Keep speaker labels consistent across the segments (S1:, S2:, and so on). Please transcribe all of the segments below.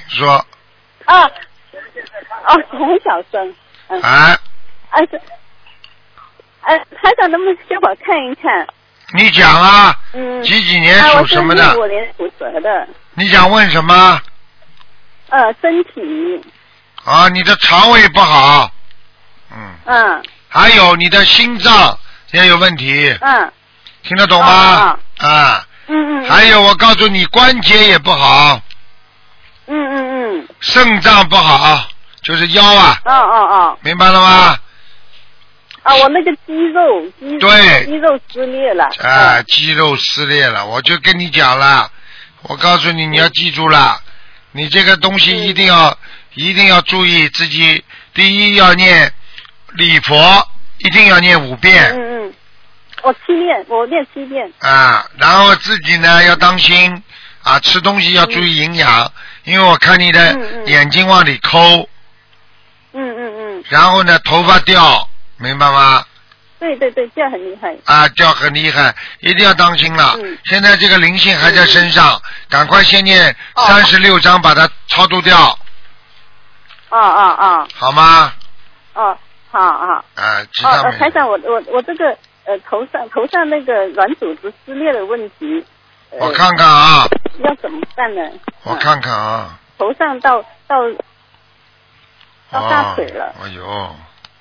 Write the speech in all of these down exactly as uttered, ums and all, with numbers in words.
S1: 请说。
S2: 啊，哦，很小声。嗯、
S1: 啊。
S2: 啊是，哎、啊，台长能不能给我看一看？
S1: 你讲啊。
S2: 嗯。
S1: 几几年属什么的？
S2: 啊、我是六五年属蛇的。
S1: 你想问什么？
S2: 呃，身体。
S1: 啊，你的肠胃不好。嗯。
S2: 嗯。
S1: 还有你的心脏也有问题。
S2: 嗯。
S1: 听得懂吗？
S2: 啊。
S1: 啊。
S2: 嗯嗯。
S1: 还有，我告诉你，关节也不好。
S2: 嗯嗯嗯。
S1: 肾脏不好，就是腰啊。
S2: 哦哦哦。
S1: 明白了吗？
S2: 啊，我那个肌肉，肌
S1: 对，
S2: 肌肉撕裂了。
S1: 啊、嗯，肌肉撕裂了，我就跟你讲了，我告诉你，你要记住了，嗯、你这个东西一定要、嗯、一定要注意自己，第一要念礼佛，一定要念五遍。
S2: 嗯嗯。我七遍，我念七遍。
S1: 啊，然后自己呢要当心啊，吃东西要注意营养，嗯、因为我看你的眼睛往里抠。
S2: 嗯嗯嗯。
S1: 然后呢，头发掉。明白吗？
S2: 对对对，掉很厉害。
S1: 啊，掉很厉害，一定要当心了。嗯、现在这个灵性还在身上，嗯、赶快先念三十六章，把它超度掉。
S2: 哦哦哦。
S1: 好吗？
S2: 哦，好好。
S1: 啊，其他没。
S2: 哦，台长，我我我这个呃头上头上那个软组织撕裂的问题。呃、
S1: 我看看啊。
S2: 要怎么办呢？
S1: 我看看啊。
S2: 头上到到到大腿了。
S1: 哎呦。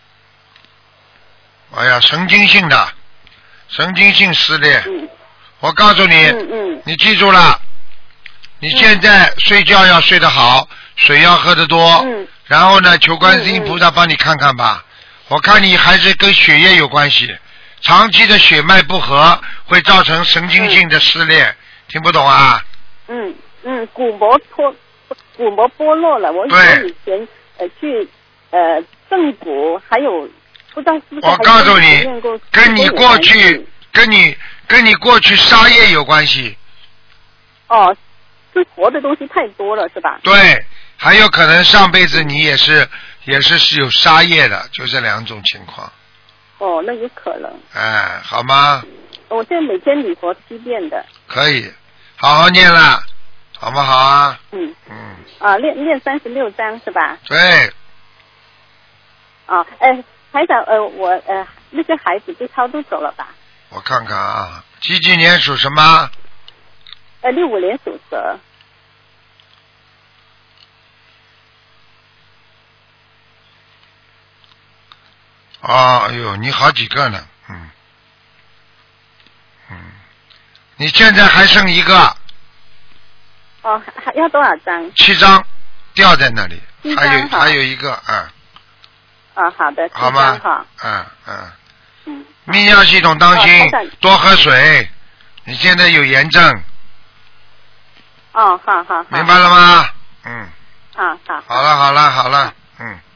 S1: 哎呀，神经性的，神经性撕裂。嗯、我告诉你，
S2: 嗯嗯、
S1: 你记住了，你现在睡觉要睡得好，水要喝得多，
S2: 嗯、
S1: 然后呢，求观世音菩萨帮你看看吧。嗯、我看你还是跟血液有关系，长期的血脉不和会造成神经性的撕裂，嗯、听不懂啊？
S2: 嗯嗯，骨膜脱，骨膜剥落了。我以前呃去呃正骨还有。不知道是不是
S1: 我告诉你，跟你过去，跟你跟你过去杀业有关系。
S2: 哦，是活的东西太多了，是吧？
S1: 对，还有可能上辈子你也是也是是有杀业的，就这两种情况。
S2: 哦，那有可能。
S1: 哎，好吗？
S2: 我现在每天礼佛七遍的。
S1: 可以，好好念了，好不好啊？
S2: 嗯。
S1: 嗯。
S2: 啊，念念三十六章是吧？
S1: 对。
S2: 啊，哎。台长，呃，我呃，那个孩子被超度走了吧？
S1: 我看看啊，几几年属什么？
S2: 呃，六五年属蛇。
S1: 啊，哎呦，你好几个呢，嗯，嗯，你现在还剩一个。
S2: 哦，还要多少张？
S1: 七张，掉在那里，还有
S2: 还
S1: 有一个啊。
S2: 啊，好的，
S1: 好吗？
S2: 好，
S1: 嗯嗯。嗯。泌尿系统当心，哦、多喝水。你现在有炎症。
S2: 哦，好好好。
S1: 明白了吗？嗯。
S2: 啊好。
S1: 好了好了好了，嗯。